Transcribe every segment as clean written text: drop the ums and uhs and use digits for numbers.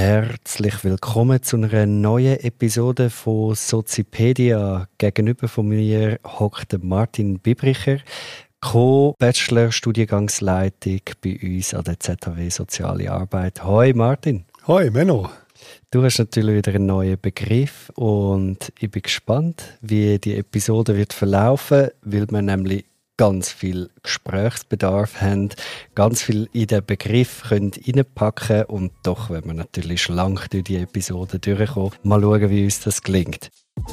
Herzlich willkommen zu einer neuen Episode von Sozipedia. Gegenüber von mir hockt Martin Bibricher, Co-Bachelor-Studiengangsleitung bei uns an der ZHW Soziale Arbeit. Hoi Martin. Hoi Menno. Du hast natürlich wieder einen neuen Begriff und ich bin gespannt, wie die Episode wird verlaufen, weil wir nämlich ganz viel Gesprächsbedarf haben, ganz viel in den Begriff reinpacken können und doch wenn wir natürlich schlank durch die Episode durchkommen. Mal schauen, wie uns das gelingt.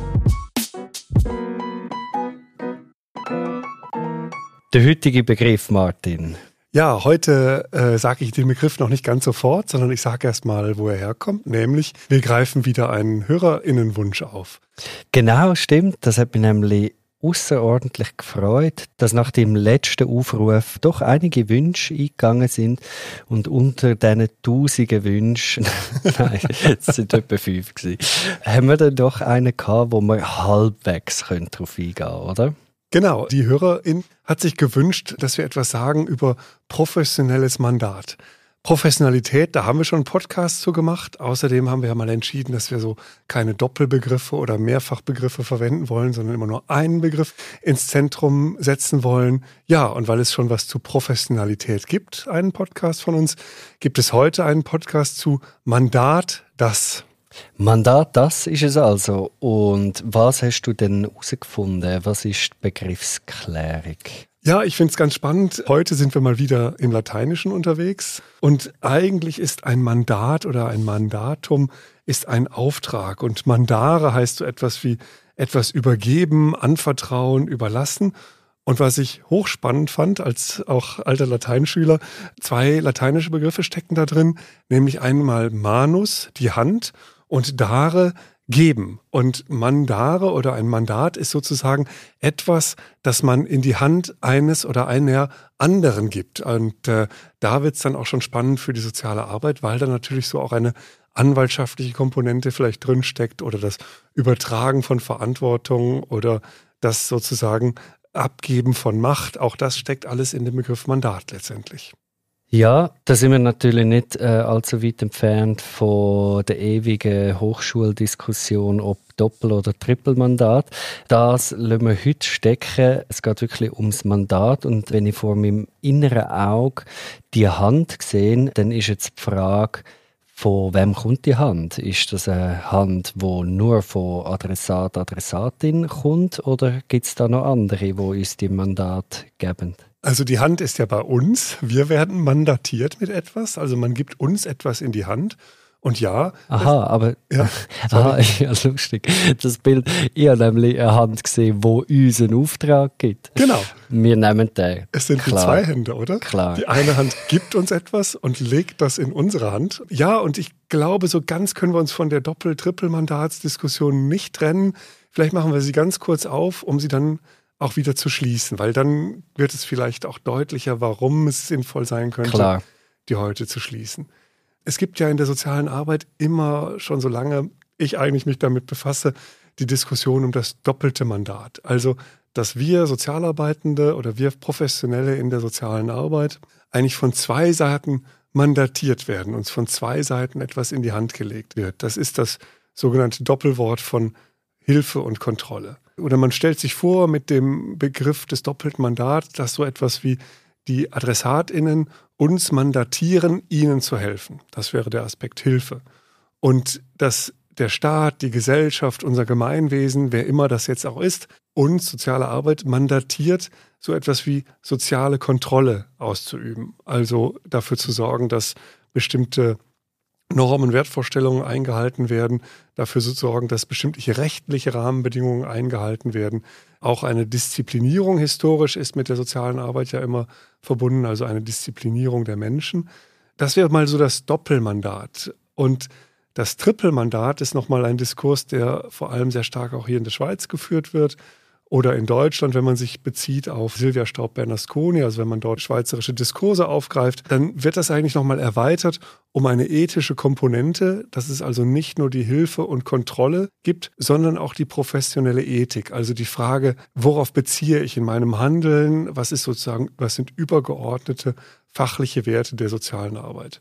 Der heutige Begriff, Martin. Ja, heute sage ich den Begriff noch nicht ganz sofort, sondern ich sage erst mal, wo er herkommt, nämlich wir greifen wieder einen HörerInnenwunsch auf. Genau, stimmt. Das hat mich nämlich außerordentlich gefreut, dass nach dem letzten Aufruf doch einige Wünsche eingegangen sind und unter diesen tausenden Wünschen, nein, es sind etwa 5 gewesen, haben wir dann doch einen gehabt, wo wir halbwegs darauf eingehen können, oder? Genau, die Hörerin hat sich gewünscht, dass wir etwas sagen über professionelles Mandat. Professionalität, da haben wir schon einen Podcast zu gemacht. Außerdem haben wir ja mal entschieden, dass wir so keine Doppelbegriffe oder Mehrfachbegriffe verwenden wollen, sondern immer nur einen Begriff ins Zentrum setzen wollen. Ja, und weil es schon was zu Professionalität gibt, einen Podcast von uns, gibt es heute einen Podcast zu Mandat, das. Mandat, das ist es also. Und was hast du denn herausgefunden? Was ist die Begriffsklärung? Ja, ich finde es ganz spannend. Heute sind wir mal wieder im Lateinischen unterwegs. Und eigentlich ist ein Mandat oder ein Mandatum ist ein Auftrag. Und Mandare heißt so etwas wie etwas übergeben, anvertrauen, überlassen. Und was ich hochspannend fand, als auch alter Lateinschüler, 2 lateinische Begriffe stecken da drin, nämlich einmal manus, die Hand, und dare, geben. Und Mandare oder ein Mandat ist sozusagen etwas, das man in die Hand eines oder einer anderen gibt. Und da wird es dann auch schon spannend für die soziale Arbeit, weil da natürlich so auch eine anwaltschaftliche Komponente vielleicht drinsteckt oder das Übertragen von Verantwortung oder das sozusagen Abgeben von Macht. Auch das steckt alles in dem Begriff Mandat letztendlich. Ja, da sind wir natürlich nicht allzu weit entfernt von der ewigen Hochschuldiskussion, ob Doppel- oder Trippelmandat. Das lassen wir heute stecken. Es geht wirklich ums Mandat. Und wenn ich vor meinem inneren Auge die Hand sehe, dann ist jetzt die Frage, von wem kommt die Hand? Ist das eine Hand, die nur von Adressat, Adressatin kommt? Oder gibt es da noch andere, die uns die Mandat geben? Also die Hand ist ja bei uns. Wir werden mandatiert mit etwas. Also man gibt uns etwas in die Hand. Und ja. Aha, aber. Ja, aha, ja, lustig. Das Bild, ich habe nämlich eine Hand gesehen, die uns einen Auftrag gibt. Genau. Wir nehmen den. Es sind die 2 Hände, oder? Klar. Die eine Hand gibt uns etwas und legt das in unsere Hand. Ja, und ich glaube, so ganz können wir uns von der Doppel-Trippel-Mandatsdiskussion nicht trennen. Vielleicht machen wir sie ganz kurz auf, um sie dann auch wieder zu schließen, weil dann wird es vielleicht auch deutlicher, warum es sinnvoll sein könnte, die heute zu schließen. Es gibt ja in der sozialen Arbeit immer schon so lange ich eigentlich mich damit befasse, die Diskussion um das doppelte Mandat. Also, dass wir Sozialarbeitende oder wir Professionelle in der sozialen Arbeit eigentlich von 2 Seiten mandatiert werden, uns von 2 Seiten etwas in die Hand gelegt wird. Das ist das sogenannte Doppelwort von Hilfe und Kontrolle. Oder man stellt sich vor mit dem Begriff des doppelten Mandats, dass so etwas wie die AdressatInnen uns mandatieren, ihnen zu helfen. Das wäre der Aspekt Hilfe. Und dass der Staat, die Gesellschaft, unser Gemeinwesen, wer immer das jetzt auch ist, uns, soziale Arbeit, mandatiert, so etwas wie soziale Kontrolle auszuüben. Also dafür zu sorgen, dass bestimmte Normen, Wertvorstellungen eingehalten werden, dafür zu sorgen, dass bestimmte rechtliche Rahmenbedingungen eingehalten werden. Auch eine Disziplinierung historisch ist mit der sozialen Arbeit ja immer verbunden, also eine Disziplinierung der Menschen. Das wäre mal so das Doppelmandat. Und das Trippelmandat ist nochmal ein Diskurs, der vor allem sehr stark auch hier in der Schweiz geführt wird. Oder in Deutschland, wenn man sich bezieht auf Silvia Staub-Bernasconi, also wenn man dort schweizerische Diskurse aufgreift, dann wird das eigentlich nochmal erweitert um eine ethische Komponente, dass es also nicht nur die Hilfe und Kontrolle gibt, sondern auch die professionelle Ethik. Also die Frage, worauf beziehe ich in meinem Handeln, was sind übergeordnete fachliche Werte der sozialen Arbeit.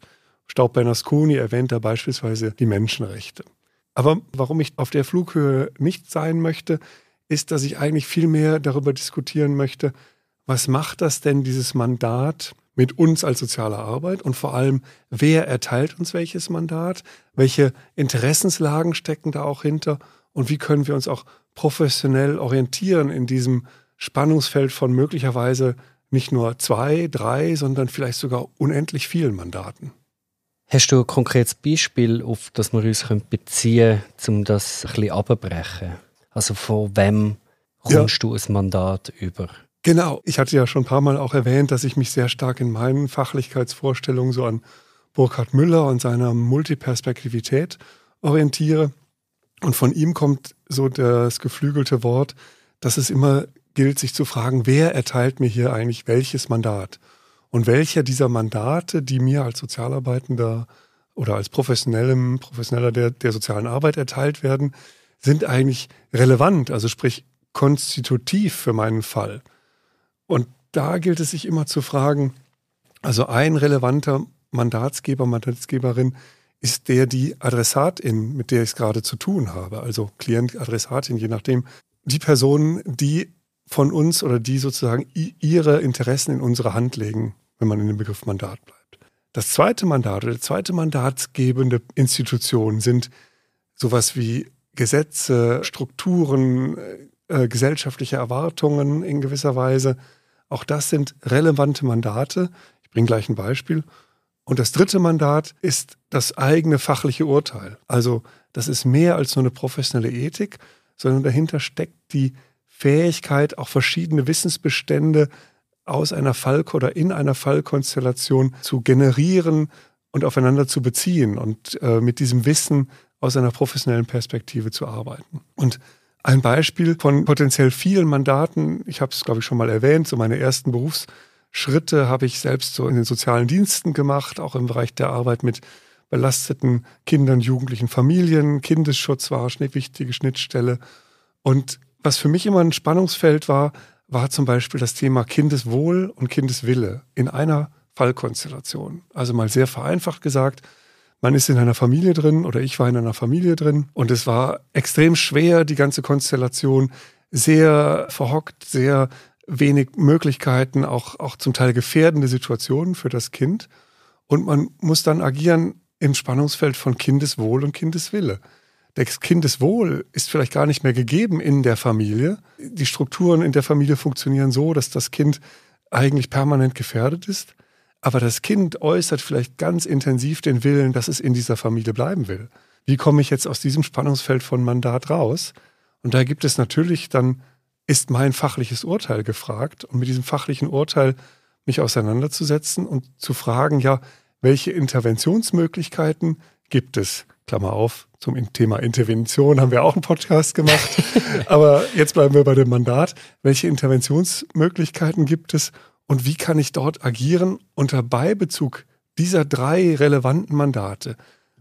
Staub Bernasconi erwähnt da beispielsweise die Menschenrechte. Aber warum ich auf der Flughöhe nicht sein möchte, ist, dass ich eigentlich viel mehr darüber diskutieren möchte, was macht das denn, dieses Mandat, mit uns als soziale Arbeit und vor allem, wer erteilt uns welches Mandat, welche Interessenslagen stecken da auch hinter und wie können wir uns auch professionell orientieren in diesem Spannungsfeld von möglicherweise nicht nur 2, 3, sondern vielleicht sogar unendlich vielen Mandaten. Hast du ein konkretes Beispiel, auf das wir uns beziehen können, um das ein bisschen abzubrechen? Also von wem kommst du ein Mandat über? Genau, ich hatte ja schon ein paar Mal auch erwähnt, dass ich mich sehr stark in meinen Fachlichkeitsvorstellungen so an Burkhard Müller und seiner Multiperspektivität orientiere. Und von ihm kommt so das geflügelte Wort, dass es immer gilt, sich zu fragen, wer erteilt mir hier eigentlich welches Mandat? Und welcher dieser Mandate, die mir als Sozialarbeitender oder als Professioneller der sozialen Arbeit erteilt werden, sind eigentlich relevant, also sprich konstitutiv für meinen Fall. Und da gilt es sich immer zu fragen, also ein relevanter Mandatsgeber, Mandatsgeberin ist die Adressatin, mit der ich es gerade zu tun habe, also Klient, Adressatin, je nachdem, die Person, die von uns oder die sozusagen ihre Interessen in unsere Hand legen, wenn man in dem Begriff Mandat bleibt. Das zweite Mandat oder die zweite mandatsgebende Institution sind sowas wie Gesetze, Strukturen, gesellschaftliche Erwartungen in gewisser Weise. Auch das sind relevante Mandate. Ich bringe gleich ein Beispiel. Und das dritte Mandat ist das eigene fachliche Urteil. Also das ist mehr als nur eine professionelle Ethik, sondern dahinter steckt die Fähigkeit, auch verschiedene Wissensbestände aus einer oder in einer Fallkonstellation zu generieren und aufeinander zu beziehen und mit diesem Wissen aus einer professionellen Perspektive zu arbeiten. Und ein Beispiel von potenziell vielen Mandaten, ich habe es, glaube ich, schon mal erwähnt, so meine ersten Berufsschritte habe ich selbst so in den sozialen Diensten gemacht, auch im Bereich der Arbeit mit belasteten Kindern, Jugendlichen, Familien. Kindesschutz war eine wichtige Schnittstelle. Und was für mich immer ein Spannungsfeld war zum Beispiel das Thema Kindeswohl und Kindeswille in einer Fallkonstellation. Also mal sehr vereinfacht gesagt, man ist in einer Familie drin oder ich war in einer Familie drin und es war extrem schwer, die ganze Konstellation, sehr verhockt, sehr wenig Möglichkeiten, auch zum Teil gefährdende Situationen für das Kind. Und man muss dann agieren im Spannungsfeld von Kindeswohl und Kindeswille. Das Kindeswohl ist vielleicht gar nicht mehr gegeben in der Familie. Die Strukturen in der Familie funktionieren so, dass das Kind eigentlich permanent gefährdet ist. Aber das Kind äußert vielleicht ganz intensiv den Willen, dass es in dieser Familie bleiben will. Wie komme ich jetzt aus diesem Spannungsfeld von Mandat raus? Und da gibt es natürlich dann, ist mein fachliches Urteil gefragt. Und mit diesem fachlichen Urteil mich auseinanderzusetzen und zu fragen, ja, welche Interventionsmöglichkeiten gibt es? Klammer auf, zum Thema Intervention haben wir auch einen Podcast gemacht. Aber jetzt bleiben wir bei dem Mandat. Welche Interventionsmöglichkeiten gibt es? Und wie kann ich dort agieren unter Beibezug dieser 3 relevanten Mandate?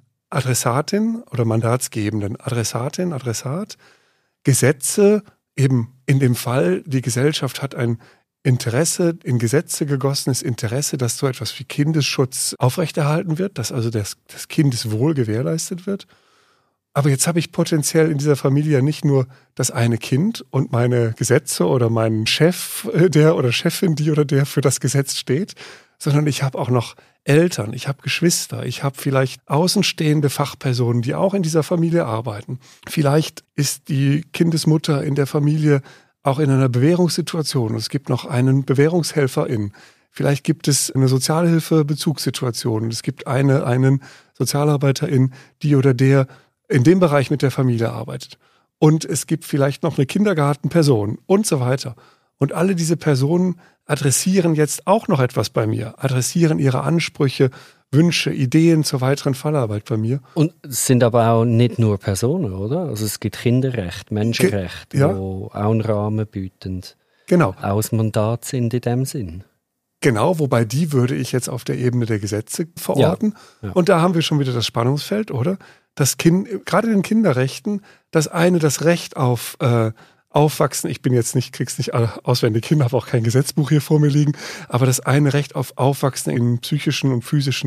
Adressatin oder Mandatsgebenden, Adressatin, Adressat, Gesetze, eben in dem Fall, die Gesellschaft hat ein Interesse, in Gesetze gegossenes Interesse, dass so etwas wie Kindesschutz aufrechterhalten wird, dass also das Kindeswohl gewährleistet wird. Aber jetzt habe ich potenziell in dieser Familie nicht nur das eine Kind und meine Gesetze oder meinen Chef, der oder Chefin, die oder der für das Gesetz steht, sondern ich habe auch noch Eltern, ich habe Geschwister, ich habe vielleicht außenstehende Fachpersonen, die auch in dieser Familie arbeiten. Vielleicht ist die Kindesmutter in der Familie auch in einer Bewährungssituation. Es gibt noch einen Bewährungshelferin. Vielleicht gibt es eine Sozialhilfebezugssituation. Es gibt einen Sozialarbeiterin, die oder der in dem Bereich mit der Familie arbeitet. Und es gibt vielleicht noch eine Kindergartenperson und so weiter. Und alle diese Personen adressieren jetzt auch noch etwas bei mir, adressieren ihre Ansprüche, Wünsche, Ideen zur weiteren Fallarbeit bei mir. Und es sind aber auch nicht nur Personen, oder? Also es gibt Kinderrecht, Menschenrecht, die auch einen Rahmen bieten. Genau. Aus Mandat sind in dem Sinn. Genau, wobei die würde ich jetzt auf der Ebene der Gesetze verorten. Ja. Und da haben wir schon wieder das Spannungsfeld, oder? Das Kind, gerade in den Kinderrechten, das Recht auf Aufwachsen, krieg's nicht auswendig hin, habe auch kein Gesetzbuch hier vor mir liegen, aber das eine Recht auf Aufwachsen in psychischen und physischen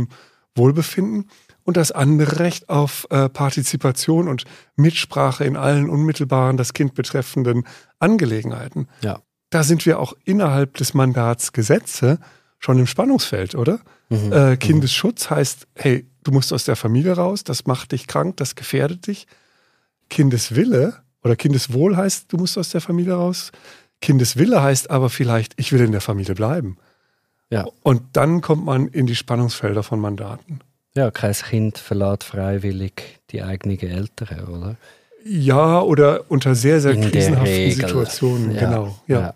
Wohlbefinden und das andere Recht auf Partizipation und Mitsprache in allen unmittelbaren das Kind betreffenden Angelegenheiten. Ja. Da sind wir auch innerhalb des Mandatsgesetzes schon im Spannungsfeld, oder? Kindesschutz heißt, hey, du musst aus der Familie raus, das macht dich krank, das gefährdet dich. Kindeswille oder Kindeswohl heißt, du musst aus der Familie raus. Kindeswille heißt aber vielleicht, ich will in der Familie bleiben. Ja. Und dann kommt man in die Spannungsfelder von Mandaten. Ja, kein Kind verlässt freiwillig die eigenen Eltern, oder? Ja, oder unter sehr, sehr In krisenhaften der Regel. Situationen. Ja. Genau. Ja.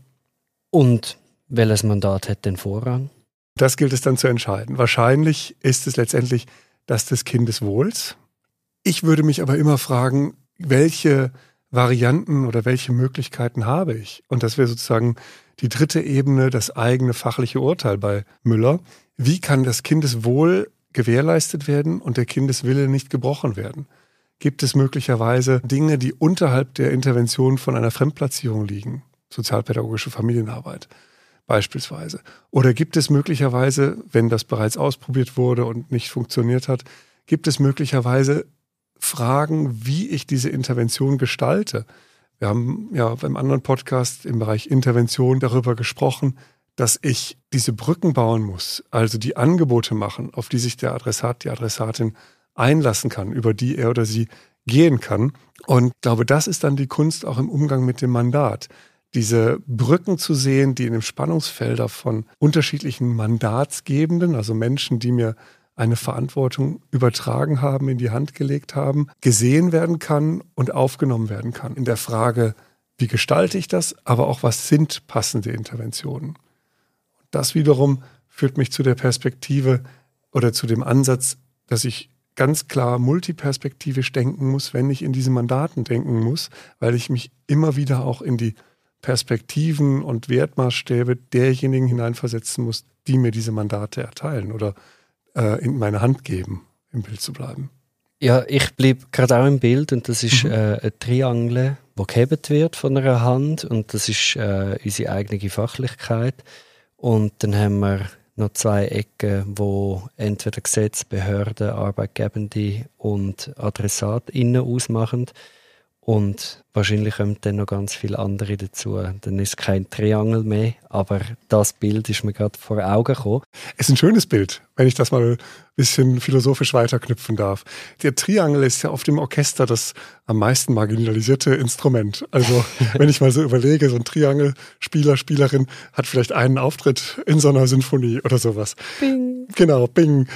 Und welches Mandat hat den Vorrang? Das gilt es dann zu entscheiden. Wahrscheinlich ist es letztendlich das des Kindeswohls. Ich würde mich aber immer fragen, welche Varianten oder welche Möglichkeiten habe ich? Und das wäre sozusagen die dritte Ebene, das eigene fachliche Urteil bei Müller. Wie kann das Kindeswohl gewährleistet werden und der Kindeswille nicht gebrochen werden? Gibt es möglicherweise Dinge, die unterhalb der Intervention von einer Fremdplatzierung liegen? Sozialpädagogische Familienarbeit beispielsweise. Oder gibt es möglicherweise, wenn das bereits ausprobiert wurde und nicht funktioniert hat, gibt es möglicherweise Fragen, wie ich diese Intervention gestalte? Wir haben ja beim anderen Podcast im Bereich Intervention darüber gesprochen, dass ich diese Brücken bauen muss, also die Angebote machen, auf die sich der Adressat, die Adressatin einlassen kann, über die er oder sie gehen kann. Und ich glaube, das ist dann die Kunst auch im Umgang mit dem Mandat. Diese Brücken zu sehen, die in den Spannungsfeldern von unterschiedlichen Mandatsgebenden, also Menschen, die mir eine Verantwortung übertragen haben, in die Hand gelegt haben, gesehen werden kann und aufgenommen werden kann. In der Frage, wie gestalte ich das, aber auch, was sind passende Interventionen? Das wiederum führt mich zu der Perspektive oder zu dem Ansatz, dass ich ganz klar multiperspektivisch denken muss, wenn ich in diese Mandaten denken muss, weil ich mich immer wieder auch in die Perspektiven und Wertmaßstäbe derjenigen hineinversetzen muss, die mir diese Mandate erteilen oder in meine Hand geben, im Bild zu bleiben. Ja, ich bleibe gerade auch im Bild und das ist ein Triangel, das gehebt wird von einer Hand und das ist unsere eigene Fachlichkeit. Und dann haben wir noch zwei Ecken, wo entweder Gesetz, Behörden, Arbeitgebende und AdressatInnen ausmachen. Und wahrscheinlich kommen dann noch ganz viele andere dazu. Dann ist es kein Triangel mehr, aber das Bild ist mir gerade vor Augen gekommen. Es ist ein schönes Bild, wenn ich das mal ein bisschen philosophisch weiterknüpfen darf. Der Triangel ist ja auf dem Orchester das am meisten marginalisierte Instrument. Also wenn ich mal so überlege, so ein Triangelspieler, Spielerin hat vielleicht einen Auftritt in so einer Sinfonie oder sowas. Bing. Genau, bing.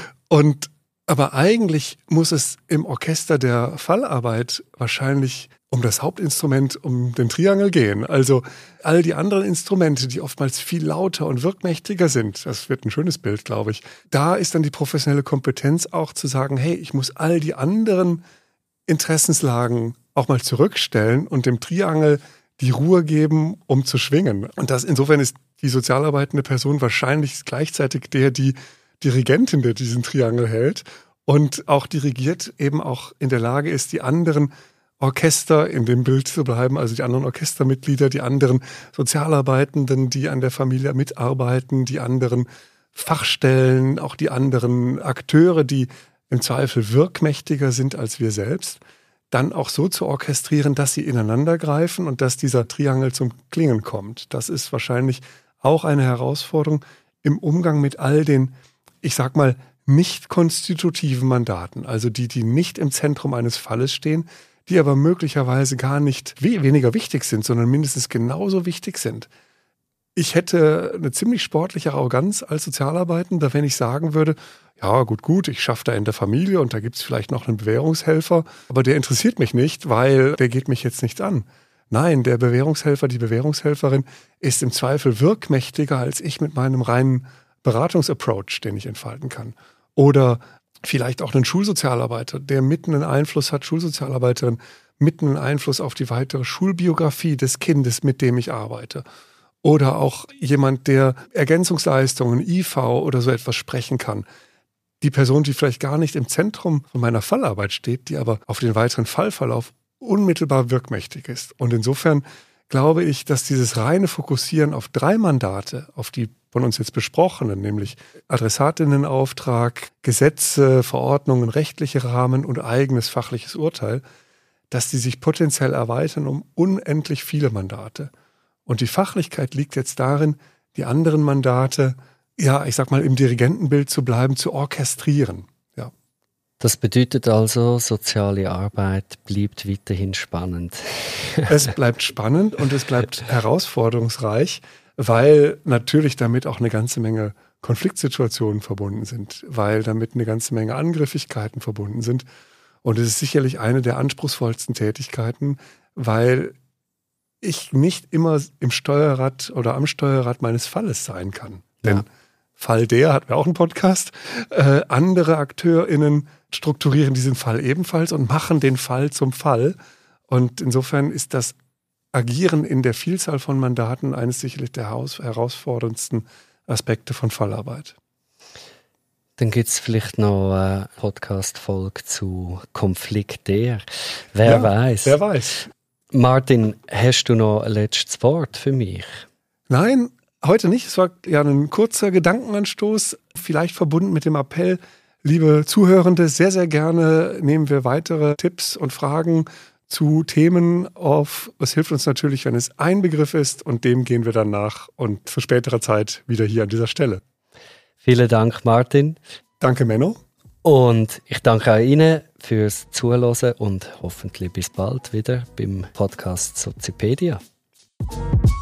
Aber eigentlich muss es im Orchester der Fallarbeit wahrscheinlich um das Hauptinstrument, um den Triangel gehen. Also all die anderen Instrumente, die oftmals viel lauter und wirkmächtiger sind, das wird ein schönes Bild, glaube ich. Da ist dann die professionelle Kompetenz auch zu sagen, hey, ich muss all die anderen Interessenslagen auch mal zurückstellen und dem Triangel die Ruhe geben, um zu schwingen. Und das insofern ist die sozialarbeitende Person wahrscheinlich gleichzeitig die Dirigentin, der diesen Triangel hält und auch dirigiert, eben auch in der Lage ist, die anderen Orchester in dem Bild zu bleiben, also die anderen Orchestermitglieder, die anderen Sozialarbeitenden, die an der Familie mitarbeiten, die anderen Fachstellen, auch die anderen Akteure, die im Zweifel wirkmächtiger sind als wir selbst, dann auch so zu orchestrieren, dass sie ineinander greifen und dass dieser Triangel zum Klingen kommt. Das ist wahrscheinlich auch eine Herausforderung im Umgang mit all den, ich sag mal, nicht konstitutiven Mandaten, also die nicht im Zentrum eines Falles stehen, die aber möglicherweise gar nicht weniger wichtig sind, sondern mindestens genauso wichtig sind. Ich hätte eine ziemlich sportliche Arroganz als Sozialarbeitender, wenn ich sagen würde, ja gut, ich schaffe da in der Familie und da gibt es vielleicht noch einen Bewährungshelfer, aber der interessiert mich nicht, weil der geht mich jetzt nicht an. Nein, der Bewährungshelfer, die Bewährungshelferin ist im Zweifel wirkmächtiger als ich mit meinem reinen Beratungsapproach, den ich entfalten kann. Oder vielleicht auch einen Schulsozialarbeiter, der mitten einen Einfluss hat, Schulsozialarbeiterin, mitten einen Einfluss auf die weitere Schulbiografie des Kindes, mit dem ich arbeite. Oder auch jemand, der Ergänzungsleistungen, IV oder so etwas sprechen kann. Die Person, die vielleicht gar nicht im Zentrum von meiner Fallarbeit steht, die aber auf den weiteren Fallverlauf unmittelbar wirkmächtig ist. Und insofern glaube ich, dass dieses reine Fokussieren auf 3 Mandate, auf die von uns jetzt besprochenen, nämlich Adressatinnenauftrag, Gesetze, Verordnungen, rechtliche Rahmen und eigenes fachliches Urteil, dass die sich potenziell erweitern um unendlich viele Mandate. Und die Fachlichkeit liegt jetzt darin, die anderen Mandate, ja, ich sag mal, im Dirigentenbild zu bleiben, zu orchestrieren. Ja. Das bedeutet also, soziale Arbeit bleibt weiterhin spannend. Es bleibt spannend und es bleibt herausforderungsreich, weil natürlich damit auch eine ganze Menge Konfliktsituationen verbunden sind, weil damit eine ganze Menge Angriffigkeiten verbunden sind. Und es ist sicherlich eine der anspruchsvollsten Tätigkeiten, weil ich nicht immer im Steuerrad oder am Steuerrad meines Falles sein kann. Denn Fall der, hatten wir auch einen Podcast, andere AkteurInnen strukturieren diesen Fall ebenfalls und machen den Fall zum Fall. Und insofern ist das Agieren in der Vielzahl von Mandaten eines sicherlich der herausforderndsten Aspekte von Fallarbeit. Dann gibt es vielleicht noch eine Podcast-Folge zu Konflikt der. Wer weiß. Wer weiß. Martin, hast du noch ein letztes Wort für mich? Nein, heute nicht. Es war ja ein kurzer Gedankenanstoß, vielleicht verbunden mit dem Appell, liebe Zuhörende, sehr, sehr gerne nehmen wir weitere Tipps und Fragen zu Themen auf. Es hilft uns natürlich, wenn es ein Begriff ist, und dem gehen wir dann nach und für spätere Zeit wieder hier an dieser Stelle. Vielen Dank, Martin. Danke, Menno. Und ich danke auch Ihnen fürs Zuhören und hoffentlich bis bald wieder beim Podcast Sozipedia.